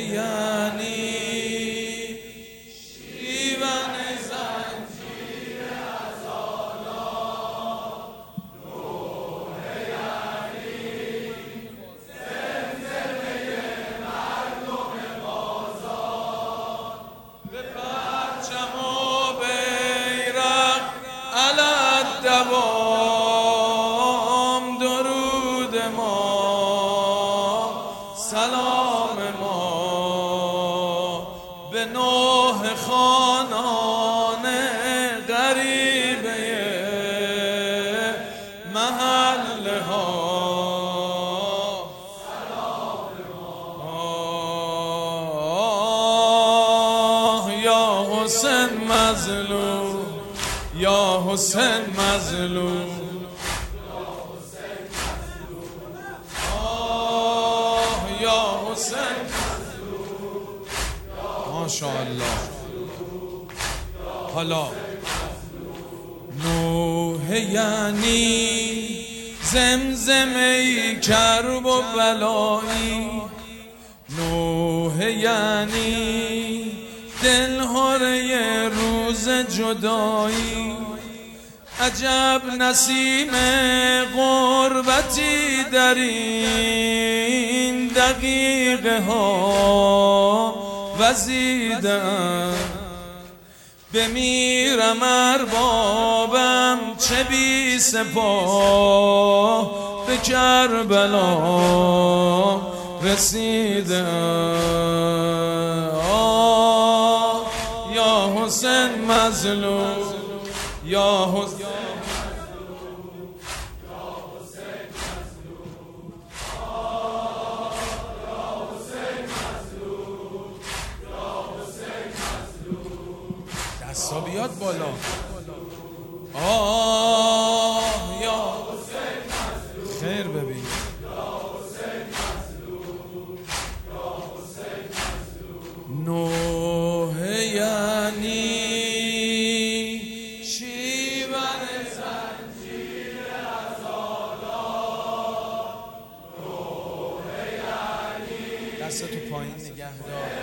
یعنی شیون زنجیر عزالا، نوح یعنی زمزمه مردم بازار، به پرچم و بیرق علی الدوام درود ما، سلام ما به نوح خانان غریبه محله ها، سلام ما یا حسین مظلوم، یا حسین مظلوم، ماشاءالله. حالا نوح یعنی زمزمه کرب و بلایی، نوح یعنی دلهره روز جدایی، عجب نسیم غربتی در این دقیقه ها وزیدم، بمیرم اربابم چه بی سپاه، به کربلا رسیدم. یا حسین مظلوم، یا حسین دستا بیاد بالا. یا خیر ببین. نوح یعنی شیون زنجیر عزالا، نوح یعنی دستتو پایین نگه دار،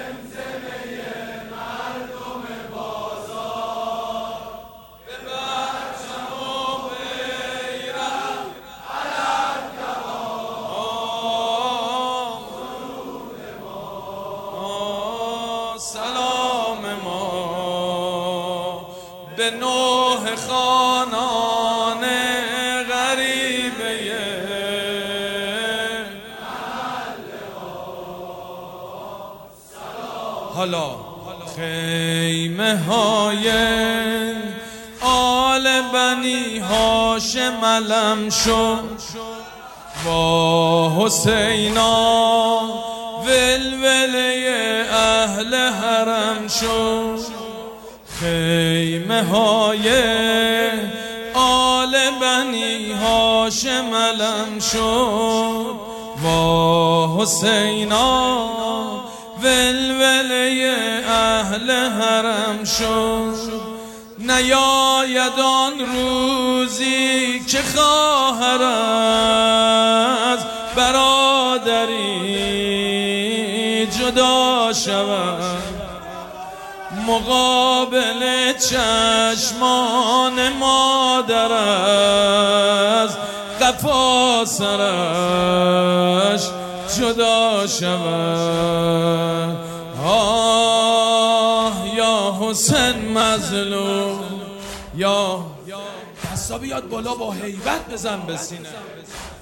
سلام ما به نوح خانان غریبه حالا خیمه های آل بنی هاشم علم شد، با حسینا ولوله اهل حرم شد، خیمه های آل بنی هاشم علم شد، با حسینا ولوله اهل حرم شد. نیاید آن روزی که خواهر از برادری جدا شود، مقابل چشمان مادر از قفا سرش جدا شود. یا حسین مظلوم، یا دستا بیاد بالا با هیبت بزن به سینه.